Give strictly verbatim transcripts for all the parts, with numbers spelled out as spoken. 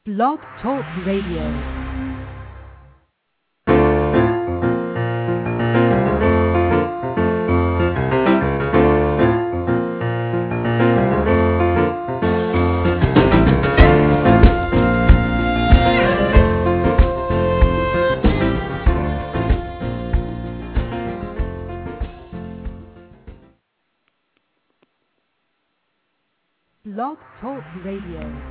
Blog Talk Radio. Blog Talk Radio.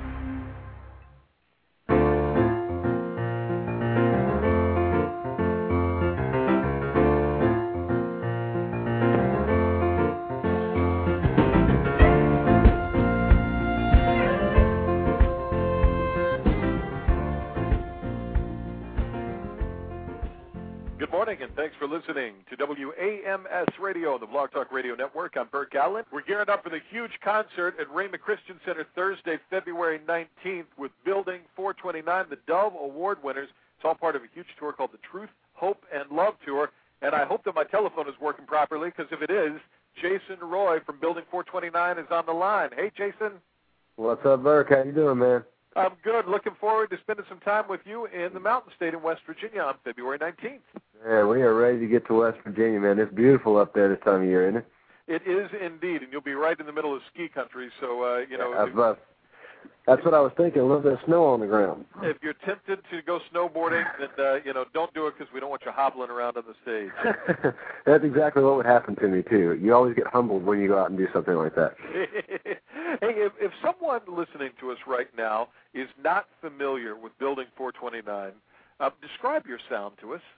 Good morning, and thanks for listening to W A M S Radio, the Blog Talk Radio Network. I'm Bert Gallen. We're gearing up for the huge concert at Rhema Christian Center Thursday, February nineteenth with Building four twenty-nine, the Dove Award winners. It's all part of a huge tour called the Truth, Hope, and Love Tour. And I hope that my telephone is working properly, because if it is, Jason Roy from Building four twenty-nine is on the line. Hey, Jason. What's up, Bert? How you doing, man? I'm good. Looking forward to spending some time with you in the Mountain State in West Virginia on February nineteenth. Yeah, we are ready to get to West Virginia, man. It's beautiful up there this time of year, isn't it? It is indeed, and you'll be right in the middle of ski country, so, uh, you know. Yeah, if, that's what I was thinking, a little bit of snow on the ground. If you're tempted to go snowboarding, then, uh, you know, don't do it, because we don't want you hobbling around on the stage. That's exactly what would happen to me, too. You always get humbled when you go out and do something like that. Hey, if, if someone listening to us right now is not familiar with Building four twenty-nine, uh, describe your sound to us.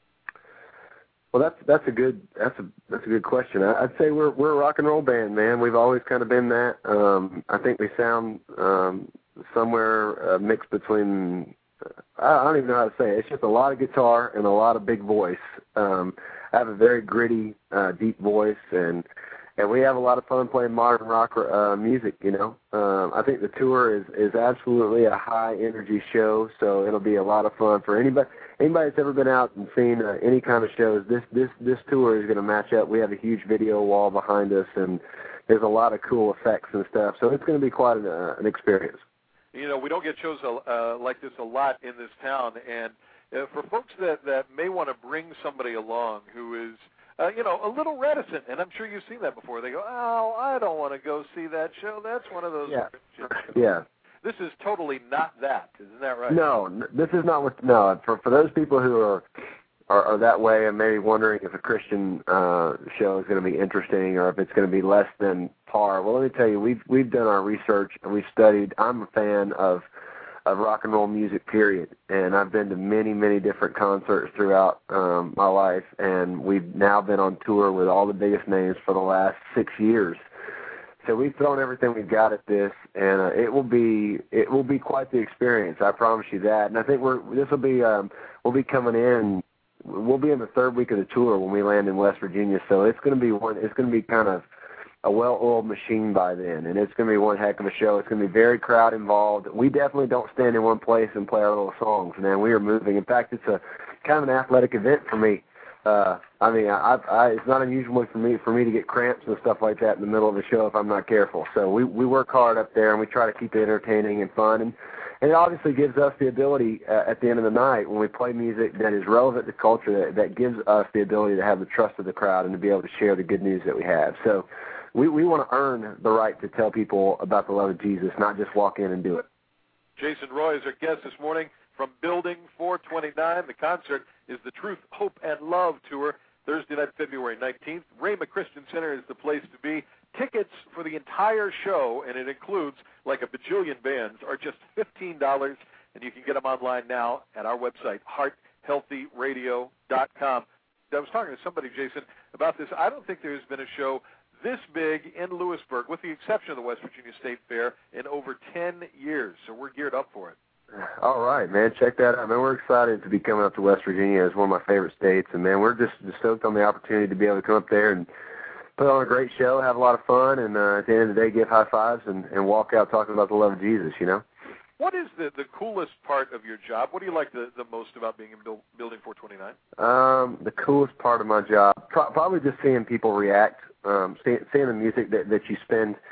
Well, that's that's a good that's a that's a good question. I, I'd say we're we're a rock and roll band, man. We've always kind of been that. Um, I think we sound um, somewhere uh, mixed between. Uh, I don't even know how to say it. It's just a lot of guitar and a lot of big voice. Um, I have a very gritty, uh, deep voice, and and we have a lot of fun playing modern rock uh, music. You know, um, I think the tour is is absolutely a high energy show, so it'll be a lot of fun for anybody. Anybody that's ever been out and seen uh, any kind of shows, this this this tour is going to match up. We have a huge video wall behind us, and there's a lot of cool effects and stuff. So it's going to be quite an, uh, an experience. You know, we don't get shows uh, like this a lot in this town, and uh, for folks that, that may want to bring somebody along who is, uh, you know, a little reticent, and I'm sure you've seen that before. They go, oh, I don't want to go see that show. That's one of those yeah. shows. Yeah. This is totally not that, isn't that right? No, this is not what. No, for for those people who are are, are that way and maybe wondering if a Christian uh, show is going to be interesting or if it's going to be less than par. Well, let me tell you, we've we've done our research and we've studied. I'm a fan of of rock and roll music, period, and I've been to many many different concerts throughout um, my life, and we've now been on tour with all the biggest names for the last six years. So we've thrown everything we've got at this, and uh, it will be it will be quite the experience. I promise you that. And I think we're this will be um, we'll be coming in. We'll be in the third week of the tour when we land in West Virginia. So it's going to be one. It's going to be kind of a well-oiled machine by then, and it's going to be one heck of a show. It's going to be very crowd involved. We definitely don't stand in one place and play our little songs, man. We are moving. In fact, it's a kind of an athletic event for me. Uh, I mean, I, I, it's not unusual for me for me to get cramps and stuff like that in the middle of the show if I'm not careful. So we, we work hard up there, and we try to keep it entertaining and fun. And, and it obviously gives us the ability uh, at the end of the night when we play music that is relevant to culture, that, that gives us the ability to have the trust of the crowd and to be able to share the good news that we have. So we, we want to earn the right to tell people about the love of Jesus, not just walk in and do it. Jason Roy is our guest this morning from Building four twenty-nine. The concert is the Truth, Hope, and Love Tour, Thursday night, February nineteenth. Rhema Christian Center is the place to be. Tickets for the entire show, and it includes like a bajillion bands, are just fifteen dollars, and you can get them online now at our website, heart healthy radio dot com. I was talking to somebody, Jason, about this. I don't think there's been a show this big in Lewisburg, with the exception of the West Virginia State Fair, in over ten years, so we're geared up for it. All right, man. Check that out, man. We're excited to be coming up to West Virginia. It's one of my favorite states, and, man, we're just, just stoked on the opportunity to be able to come up there and put on a great show, have a lot of fun, and uh, at the end of the day, give high fives and, and walk out talking about the love of Jesus, you know? What is the, the coolest part of your job? What do you like the, the most about being in build, Building four twenty-nine? Um, the coolest part of my job, pro- probably just seeing people react, um, see, seeing the music that, that you spend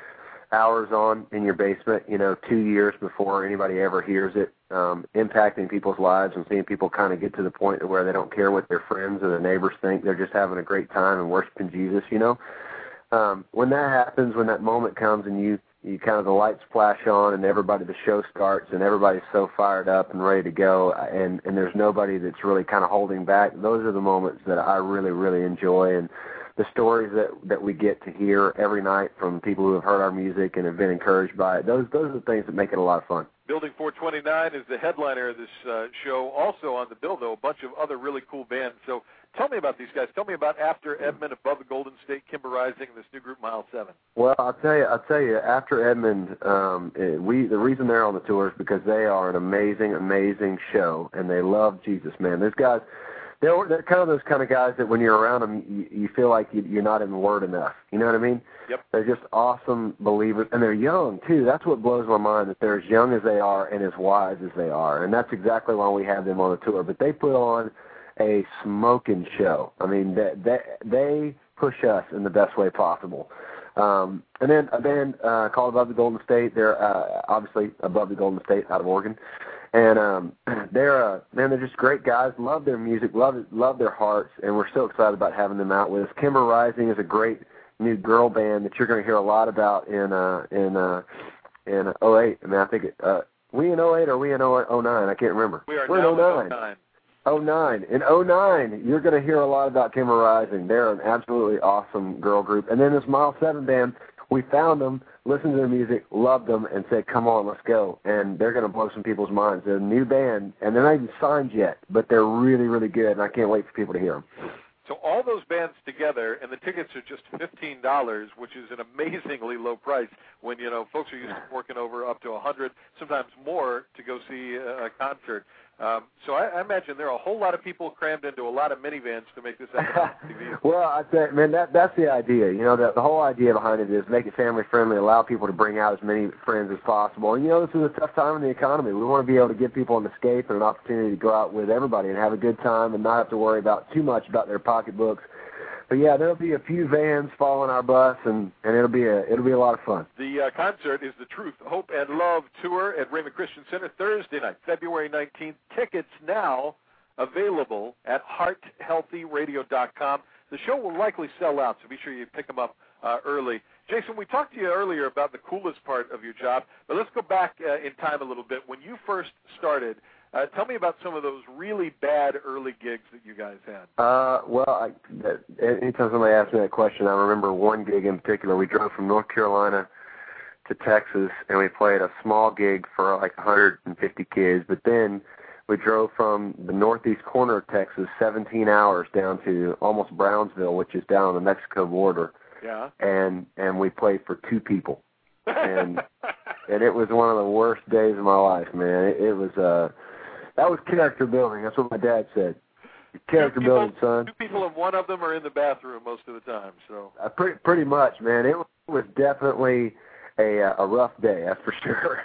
hours on in your basement, you know, two years before anybody ever hears it, um, impacting people's lives and seeing people kind of get to the point where they don't care what their friends or their neighbors think. They're just having a great time and worshiping Jesus, you know. Um, when that happens, when that moment comes and you, you kind of the lights flash on and everybody, the show starts and everybody's so fired up and ready to go and, and there's nobody that's really kind of holding back, those are the moments that I really, really enjoy. And the stories that, that we get to hear every night from people who have heard our music and have been encouraged by it, those those are the things that make it a lot of fun. Building four twenty-nine is the headliner of this uh, show. Also on the bill, though, a bunch of other really cool bands. So tell me about these guys. Tell me about After Edmond, Above the Golden State, Kimber Rising, and this new group, Mile seven. Well, I'll tell you, I'll tell you, After Edmond, um, we the reason they're on the tour is because they are an amazing, amazing show, and they love Jesus, man. Those guys, they're, they're kind of those kind of guys that when you're around them, you, you feel like you, you're not in the Word enough. You know what I mean? Yep. They're just awesome believers, and they're young, too. That's what blows my mind, that they're as young as they are and as wise as they are, and that's exactly why we have them on the tour. But they put on a smoking show. I mean, they, they, they push us in the best way possible. Um, and then a band uh, called Above the Golden State. They're uh, obviously Above the Golden State out of Oregon. And um, they're, uh, man, they're just great guys. Love their music, love it, love their hearts, and we're so excited about having them out with us. Kimber Rising is a great new girl band that you're going to hear a lot about in uh, in uh, in oh eight. I mean, I think it, uh, we in oh eight or we in oh nine? I can't remember. We are we're now in oh nine. oh nine. In oh nine, you're going to hear a lot about Kimber Rising. They're an absolutely awesome girl group. And then this Mile seven band, we found them, listened to their music, loved them, and said, come on, let's go. And they're going to blow some people's minds. They're a new band, and they're not even signed yet, but they're really, really good, and I can't wait for people to hear them. So all those bands together, and the tickets are just fifteen dollars, which is an amazingly low price when, you know, folks are used to working over up to one hundred dollars, sometimes more, to go see a, a concert. Um, so I, I imagine there are a whole lot of people crammed into a lot of minivans to make this happen. Well, I say, man, that that's the idea. You know, the, the whole idea behind it is make it family friendly, allow people to bring out as many friends as possible. And you know, this is a tough time in the economy. We want to be able to give people an escape and an opportunity to go out with everybody and have a good time and not have to worry about too much about their pocketbooks. But yeah, there'll be a few vans following our bus, and, and it'll be a it'll be a lot of fun. The uh, concert is the Truth, Hope, and Love Tour at Raymond Christian Center Thursday night, February nineteenth. Tickets now available at heart healthy radio dot com. The show will likely sell out, so be sure you pick them up uh, early. Jason, we talked to you earlier about the coolest part of your job, but let's go back uh, in time a little bit. When you first started, Uh, tell me about some of those really bad early gigs that you guys had. Uh, well, I, anytime somebody asks me that question, I remember one gig in particular. We drove from North Carolina to Texas, and we played a small gig for like one hundred fifty kids. But then we drove from the northeast corner of Texas seventeen hours down to almost Brownsville, which is down on the Mexico border. Yeah. And and we played for two people. And and it was one of the worst days of my life, man. It, it was uh That was character building. That's what my dad said. Character people, building, son. Two people, and one of them are in the bathroom most of the time. So uh, pretty, pretty much, man. It was definitely a a rough day, that's for sure.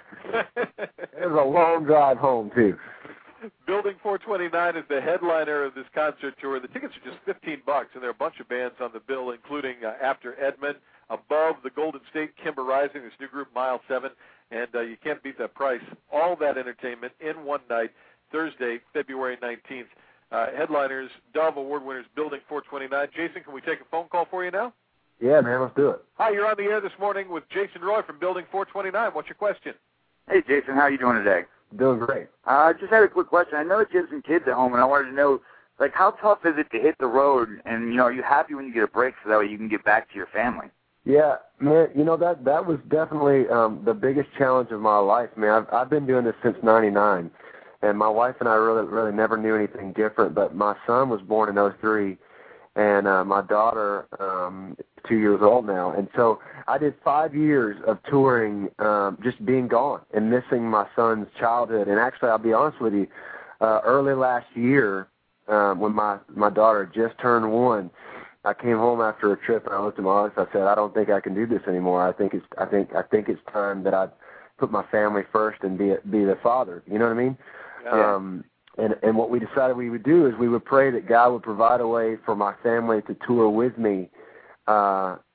It was a long drive home too. Building four twenty-nine is the headliner of this concert tour. The tickets are just fifteen bucks, and there are a bunch of bands on the bill, including uh, After Edmond, Above the Golden State, Kimber Rising, this new group, Mile seven, and uh, you can't beat that price. All that entertainment in one night. Thursday, February nineteenth. Uh, headliners, Dove Award winners, Building four twenty-nine. Jason, can we take a phone call for you now? Yeah, man, let's do it. Hi, you're on the air this morning with Jason Roy from Building four twenty-nine. What's your question? Hey, Jason, how are you doing today? Doing great. I uh, just had a quick question. I know that you have some kids at home, and I wanted to know, like, how tough is it to hit the road? And, you know, are you happy when you get a break so that way you can get back to your family? Yeah, man, you know, that that was definitely um, the biggest challenge of my life, man. I've, I've been doing this since ninety-nine. And my wife and I really, really never knew anything different. But my son was born in oh three, and uh, my daughter um, two years old now. And so I did five years of touring, um, just being gone and missing my son's childhood. And actually, I'll be honest with you, uh, early last year, um, when my my daughter just turned one, I came home after a trip and I looked at my wife. I said, I don't think I can do this anymore. I think it's I think I think it's time that I put my family first and be a, be the father. You know what I mean? Yeah. Um, and, and what we decided we would do is we would pray that God would provide a way for my family to tour with me uh,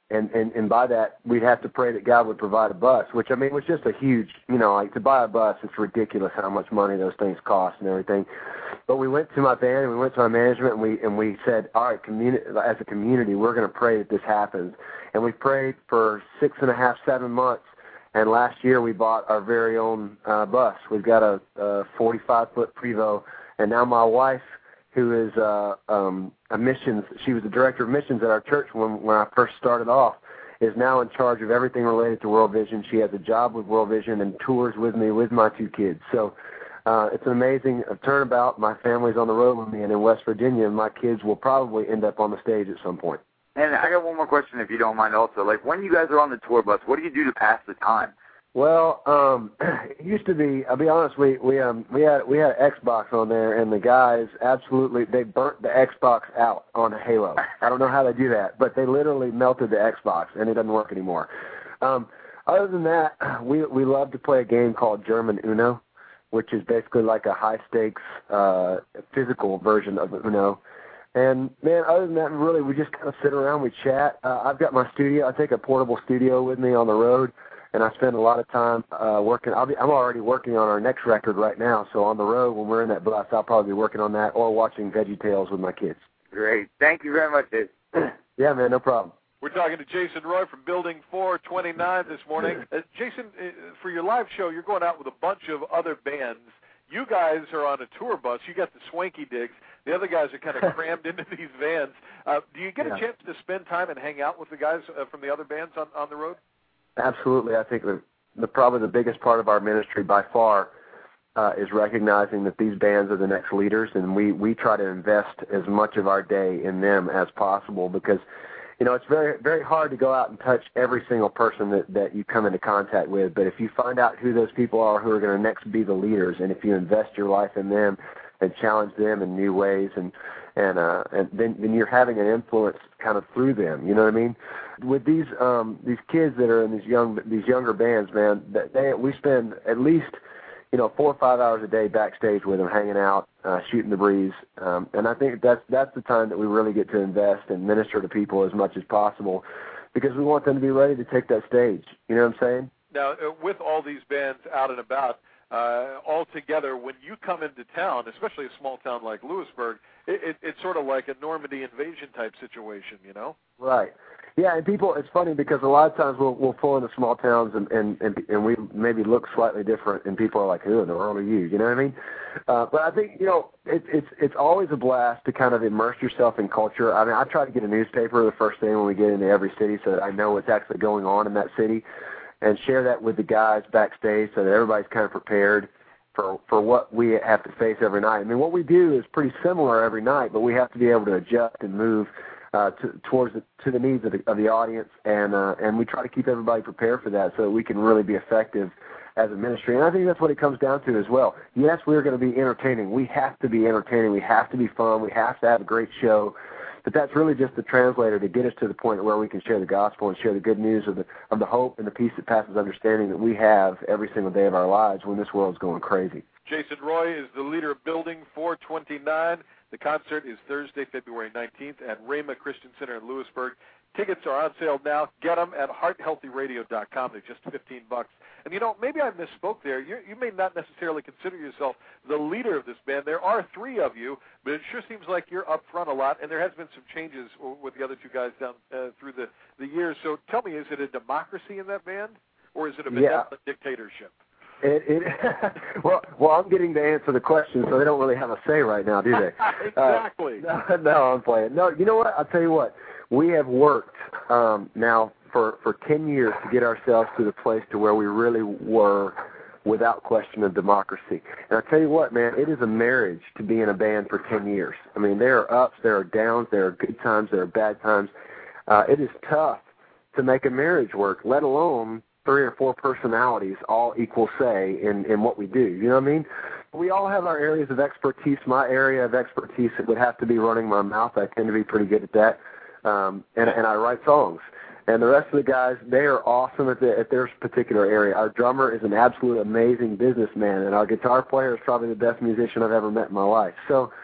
and, and, and by that, we'd have to pray that God would provide a bus, which, I mean, was just a huge, you know, like to buy a bus, it's ridiculous how much money those things cost and everything. But we went to my band and we went to our management and we and we said, all right, communi- as a community, we're going to pray that this happens. And we prayed for six and a half, seven months. And last year we bought our very own uh, bus. We've got a, a forty-five foot Prevost. And now my wife, who is uh, um, a missions, she was the director of missions at our church when, when I first started off, is now in charge of everything related to World Vision. She has a job with World Vision and tours with me with my two kids. So uh, it's an amazing turnabout. My family's on the road with me, and in West Virginia, and my kids will probably end up on the stage at some point. And I got one more question, if you don't mind also. Like, when you guys are on the tour bus, what do you do to pass the time? Well, um, it used to be, I'll be honest, we we um we had we had Xbox on there, and the guys absolutely, they burnt the Xbox out on Halo. I don't know how they do that, but they literally melted the Xbox, and it doesn't work anymore. Um, other than that, we we love to play a game called German Uno, which is basically like a high-stakes uh, physical version of Uno. And, man, other than that, really, we just kind of sit around, we chat. Uh, I've got my studio. I take a portable studio with me on the road, and I spend a lot of time uh, working. I'll be, I'm already working on our next record right now, so on the road, when we're in that bus, I'll probably be working on that or watching VeggieTales with my kids. Great. Thank you very much, Dave. Yeah, man, no problem. We're talking to Jason Roy from Building four twenty-nine this morning. Uh, Jason, uh, for your live show, you're going out with a bunch of other bands. You guys are on a tour bus. You got the swanky digs. The other guys are kind of crammed into these vans. Uh, do you get yeah. a chance to spend time and hang out with the guys uh, from the other bands on, on the road? Absolutely. I think the, the probably the biggest part of our ministry by far uh, is recognizing that these bands are the next leaders, and we, we try to invest as much of our day in them as possible because, you know, it's very very hard to go out and touch every single person that, that you come into contact with, but if you find out who those people are who are going to next be the leaders, and if you invest your life in them and challenge them in new ways, and and uh, and then, then you're having an influence kind of through them. You know what I mean? With these um, these kids that are in these young these younger bands, man, they we spend at least you know four or five hours a day backstage with them, hanging out, uh, shooting the breeze, um, and I think that's that's the time that we really get to invest and minister to people as much as possible, because we want them to be ready to take that stage. You know what I'm saying? Now, uh, with all these bands out and about, uh, all together, when you come into town, especially a small town like Lewisburg, it, it, it's sort of like a Normandy invasion type situation, you know? Right. Yeah, and people, it's funny because a lot of times we'll, we'll pull into small towns and, and, and, and we maybe look slightly different, and people are like, who in the world are you? You know what I mean? Uh, but I think, you know, it, it's it's always a blast to kind of immerse yourself in culture. I mean, I try to get a newspaper the first thing when we get into every city so that I know what's actually going on in that city, and share that with the guys backstage so that everybody's kind of prepared for for what we have to face every night. I mean, what we do is pretty similar every night, but we have to be able to adjust and move uh, to, towards the, to the needs of the, of the audience, and uh, and we try to keep everybody prepared for that so that we can really be effective as a ministry. And I think that's what it comes down to as well. Yes, we're going to be entertaining. We have to be entertaining. We have to be fun. We have to have a great show. But that's really just the translator to get us to the point where we can share the gospel and share the good news of the of the hope and the peace that passes understanding that we have every single day of our lives when this world's going crazy. Jason Roy is the leader of Building four twenty-nine. The concert is Thursday, February nineteenth at Rhema Christian Center in Lewisburg. Tickets are on sale now. Get them at heart healthy radio dot com. They're just fifteen bucks. And, you know, maybe I misspoke there. You, you may not necessarily consider yourself the leader of this band. There are three of you, but it sure seems like you're up front a lot, and there has been some changes with the other two guys down uh, through the, the years. So tell me, is it a democracy in that band, or is it a benevolent yeah. dictatorship? It, it, well, well, I'm getting to answer the question, so they don't really have a say right now, do they? Exactly. Uh, no, no, I'm playing. No, you know what? I'll tell you what. We have worked um, now for, for ten years to get ourselves to the place to where we really were without question of democracy. And I'll tell you what, man, it is a marriage to be in a band for ten years. I mean, there are ups, there are downs, there are good times, there are bad times. Uh, it is tough to make a marriage work, let alone three or four personalities all equal say in, in what we do. You know what I mean? We all have our areas of expertise. My area of expertise, it would have to be running my mouth. I tend to be pretty good at that. Um, and, and I write songs. And the rest of the guys, they are awesome at, the, at their particular area. Our drummer is an absolute amazing businessman, and our guitar player is probably the best musician I've ever met in my life. So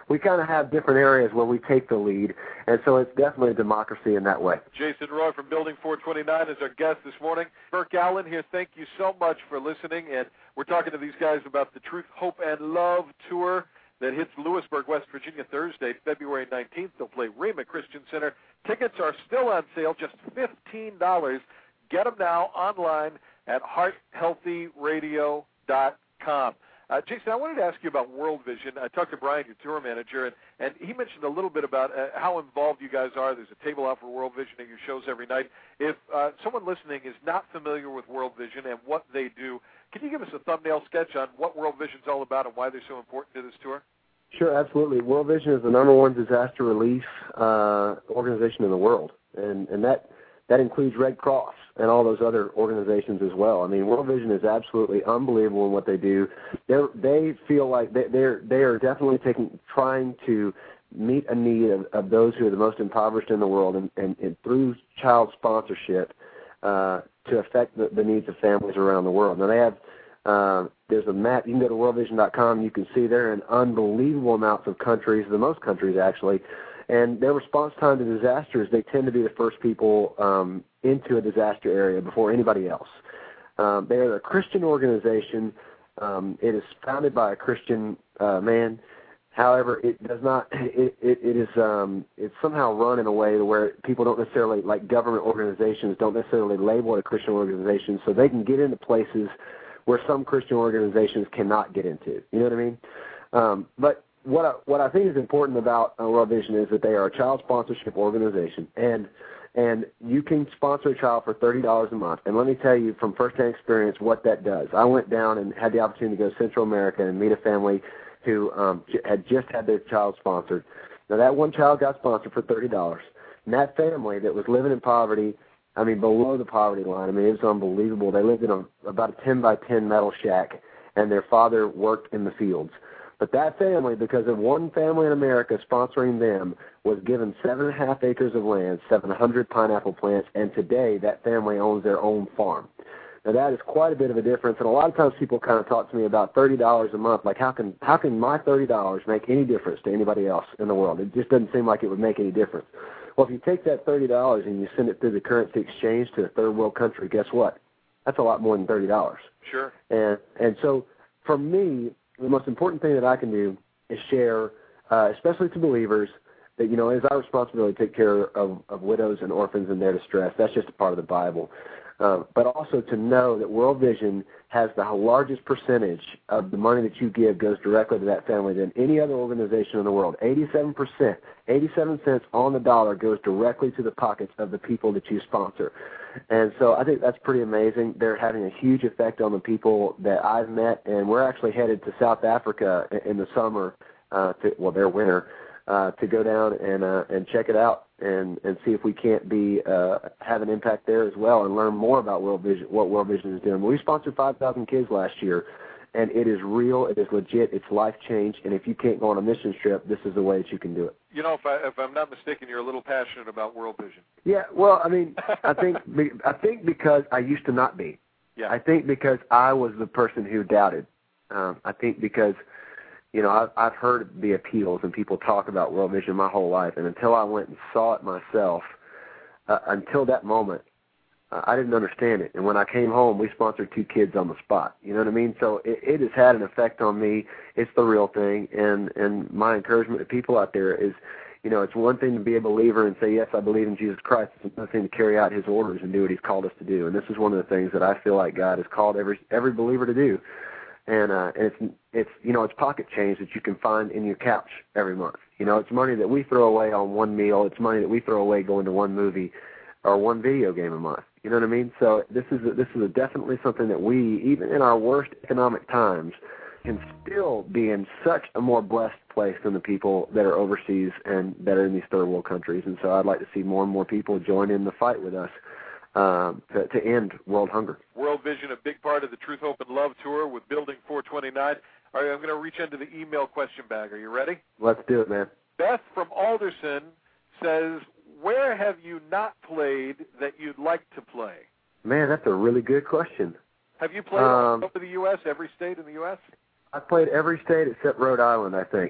we kind of have different areas where we take the lead, and so it's definitely a democracy in that way. Jason Roy from Building four twenty-nine is our guest this morning. Burke Allen here, thank you so much for listening, and we're talking to these guys about the Truth, Hope, and Love Tour that hits Lewisburg, West Virginia, Thursday, February nineteenth. They'll play Rhema Christian Center. Tickets are still on sale, just fifteen dollars. Get them now online at heart healthy radio dot com. Uh, Jason, I wanted to ask you about World Vision. I talked to Brian, your tour manager, and, and he mentioned a little bit about uh, how involved you guys are. There's a table out for World Vision at your shows every night. If uh, someone listening is not familiar with World Vision and what they do, can you give us a thumbnail sketch on what World Vision is all about and why they're so important to this tour? Sure, absolutely. World Vision is the number one disaster relief uh, organization in the world, and, and that that includes Red Cross and all those other organizations as well. I mean, World Vision is absolutely unbelievable in what they do. They they feel like they they're they are definitely taking trying to meet a need of, of those who are the most impoverished in the world, and, and, and through child sponsorship uh, to affect the, the needs of families around the world. Now they have uh, there's a map. You can go to world vision dot com. You can see they're in unbelievable amounts of countries, the most countries actually. And their response time to disasters, they tend to be the first people um, into a disaster area before anybody else. Um, they are a Christian organization. Um, it is founded by a Christian uh, man. However, it does not. It, it, it is. Um, it's somehow run in a way where people don't necessarily, like government organizations, don't necessarily label it a Christian organization, so they can get into places where some Christian organizations cannot get into. You know what I mean? Um, but What I, what I think is important about uh, World Vision is that they are a child sponsorship organization, and and you can sponsor a child for thirty dollars a month. And let me tell you from firsthand experience what that does. I went down and had the opportunity to go to Central America and meet a family who um, j- had just had their child sponsored. Now, that one child got sponsored for thirty dollars, and that family that was living in poverty, I mean, below the poverty line, I mean, it was unbelievable. They lived in a, about a ten by ten metal shack, and their father worked in the fields. But that family, because of one family in America sponsoring them, was given seven and a half acres of land, seven hundred pineapple plants, and today that family owns their own farm. Now that is quite a bit of a difference, and a lot of times people kind of talk to me about thirty dollars a month, like how can how can my thirty dollars make any difference to anybody else in the world? It just doesn't seem like it would make any difference. Well, if you take that thirty dollars and you send it through the currency exchange to a third world country, guess what? That's a lot more than thirty dollars. Sure. And and so for me, the most important thing that I can do is share, uh, especially to believers, that, you know, it is our responsibility to take care of, of widows and orphans in their distress. That's just a part of the Bible. Uh, but also to know that World Vision has the largest percentage of the money that you give goes directly to that family than any other organization in the world. eighty-seven percent, eighty-seven cents on the dollar goes directly to the pockets of the people that you sponsor. And so I think that's pretty amazing. They're having a huge effect on the people that I've met, and we're actually headed to South Africa in the summer, uh, to, well, their winter, uh, to go down and uh, and check it out and, and see if we can't be uh, have an impact there as well and learn more about World Vision, what World Vision is doing. We sponsored five thousand kids last year, and it is real, it is legit, it's life change, and if you can't go on a mission trip, this is the way that you can do it. You know, if, I, if I'm not mistaken, you're a little passionate about World Vision. Yeah, well, I mean, I think I think because I used to not be. Yeah. I think because I was the person who doubted. Um, I think because, you know, I've, I've heard the appeals and people talk about World Vision my whole life, and until I went and saw it myself, uh, until that moment, uh, I didn't understand it. And when I came home, we sponsored two kids on the spot. You know what I mean? So it, it has had an effect on me. It's the real thing, and, and my encouragement to people out there is, you know, it's one thing to be a believer and say, yes, I believe in Jesus Christ. It's another thing to carry out his orders and do what he's called us to do. And this is one of the things that I feel like God has called every every believer to do. And, uh, and it's, it's, you know, it's pocket change that you can find in your couch every month. You know, it's money that we throw away on one meal. It's money that we throw away going to one movie or one video game a month. You know what I mean? So this is a, this is a definitely something that we, even in our worst economic times, can still be in such a more blessed place than the people that are overseas and that are in these third world countries. And so I'd like to see more and more people join in the fight with us um, to, to end world hunger. World Vision, a big part of the Truth, Hope, and Love Tour with Building four twenty-nine. All right, I'm going to reach into the email question bag. Are you ready? Let's do it, man. Beth from Alderson says, where have you not played that you'd like to play? Man, that's a really good question. Have you played um, all over the U S, every state in the U S? I've played every state except Rhode Island, I think.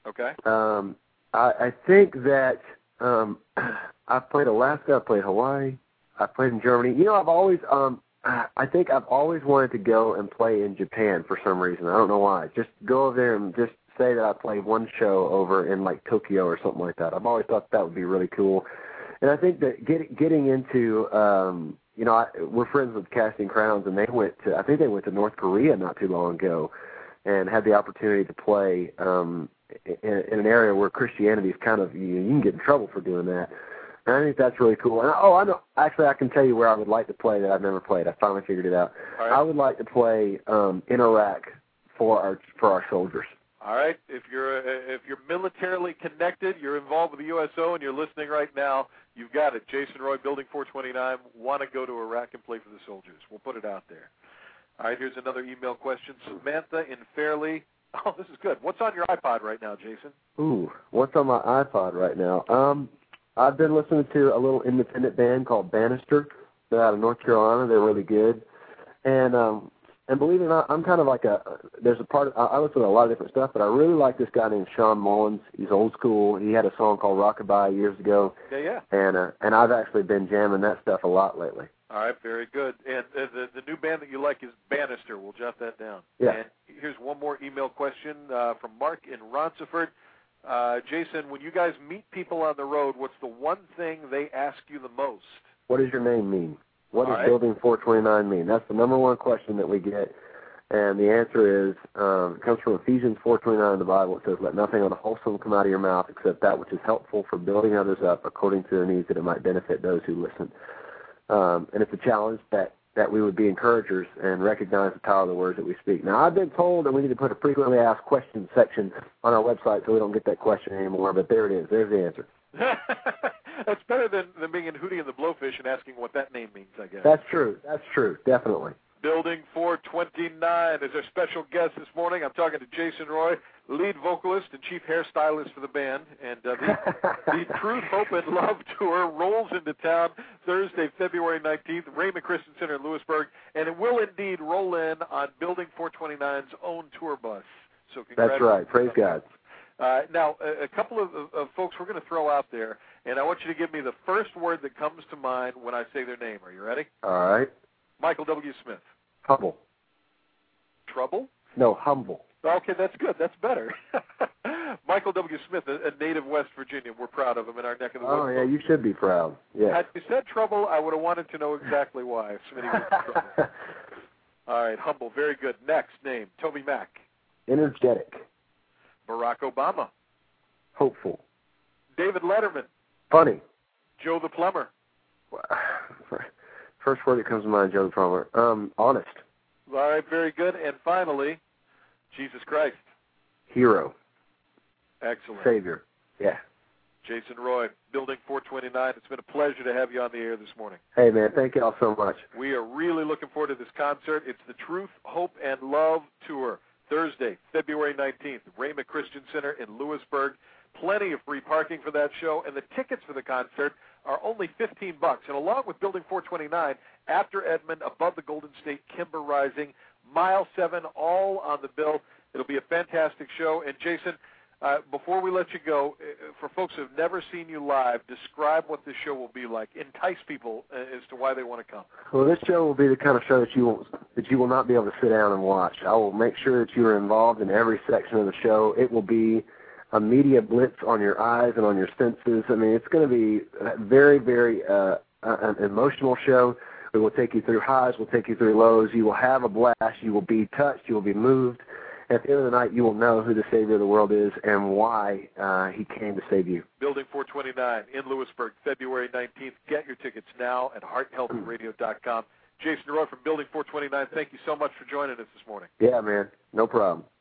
Okay. Um, I, I think that um, I played Alaska. I played Hawaii. I played in Germany. You know, I've always, um, I think I've always wanted to go and play in Japan for some reason. I don't know why. Just go over there and just say that I played one show over in like Tokyo or something like that. I've always thought that would be really cool. And I think that get, getting into, um, you know, I, we're friends with Casting Crowns, and they went to, I think they went to North Korea not too long ago and had the opportunity to play um, in, in an area where Christianity is kind of, you, you can get in trouble for doing that. And I think that's really cool. And oh, I know. Actually, I can tell you where I would like to play that I've never played. I finally figured it out. All right. I would like to play um, in Iraq for our for our soldiers. All right. If you're uh, if you're militarily connected, you're involved with the U S O, and you're listening right now, you've got it. Jason Roy, Building four twenty-nine, want to go to Iraq and play for the soldiers. We'll put it out there. All right. Here's another email question. Samantha in Fairleigh. Oh, this is good. What's on your iPod right now, Jason? Ooh, what's on my iPod right now? Um. I've been listening to a little independent band called Bannister. They're out of North Carolina. They're really good. And um, and believe it or not, I'm kind of like a, there's a part, of, I, I listen to a lot of different stuff, but I really like this guy named Sean Mullins. He's old school. He had a song called Rockabye years ago. Yeah, yeah. And uh, and I've actually been jamming that stuff a lot lately. All right, very good. And uh, the, the new band that you like is Bannister. We'll jot that down. Yeah. And here's one more email question uh, from Mark in Ronceverte. Uh, Jason, when you guys meet people on the road, what's the one thing they ask you the most? What does your name mean? What All does right. Building four twenty-nine mean? That's the number one question that we get. And the answer is, um, it comes from Ephesians four twenty-nine in the Bible. It says, let nothing unwholesome come out of your mouth except that which is helpful for building others up according to their needs, that it might benefit those who listen. Um, and it's a challenge that, that we would be encouragers and recognize the power of the words that we speak. Now, I've been told that we need to put a frequently asked questions section on our website so we don't get that question anymore, but there it is. There's the answer. That's better than, than being in Hootie and the Blowfish and asking what that name means, I guess. That's true. That's true. Definitely. Building four twenty-nine is our special guest this morning. I'm talking to Jason Roy, lead vocalist and chief hairstylist for the band. And uh, the, the Truth, Hope, and Love Tour rolls into town Thursday, February nineteenth, Ray McChriston Center in Lewisburg. And it will indeed roll in on Building four twenty-nine's own tour bus. So That's right. Praise God. Uh, now, a, a couple of, of, of folks we're going to throw out there, and I want you to give me the first word that comes to mind when I say their name. Are you ready? All right. Michael W. Smith. Humble. Trouble? No, humble. Okay, that's good. That's better. Michael W. Smith, a, a native West Virginia. We're proud of him in our neck of the woods. Oh, yeah, you should be proud. Yeah. Had you said trouble, I would have wanted to know exactly why. Smitty was in trouble. All right, humble. Very good. Next name, Toby Mac. Energetic. Barack Obama. Hopeful. David Letterman. Funny. Joe the Plumber. First word that comes to mind, Joe the Plumber. Um, honest. All right, very good. And finally, Jesus Christ. Hero. Excellent. Savior. Yeah. Jason Roy, Building four twenty-nine. It's been a pleasure to have you on the air this morning. Hey, man, thank you all so much. We are really looking forward to this concert. It's the Truth, Hope, and Love Tour, Thursday, February nineteenth, Ray McChriston Center in Lewisburg. Plenty of free parking for that show, and the tickets for the concert are only fifteen bucks. And along with Building four twenty-nine, After Edmond, Above the Golden State, Kimber Rising, Mile seven, all on the bill. It'll be a fantastic show. And Jason, uh, before we let you go, uh, for folks who have never seen you live, describe what this show will be like. Entice people uh, as to why they want to come. Well, this show will be the kind of show that you will, that you will not be able to sit down and watch. I will make sure that you are involved in every section of the show. It will be a media blitz on your eyes and on your senses. I mean, it's going to be a very, very uh, an emotional show. We will take you through highs. We'll take you through lows. You will have a blast. You will be touched. You will be moved. At the end of the night, you will know who the Savior of the world is and why uh, he came to save you. Building four twenty-nine in Lewisburg, February nineteenth. Get your tickets now at heart health radio dot com. Jason Roy from Building four twenty-nine, thank you so much for joining us this morning. Yeah, man. No problem.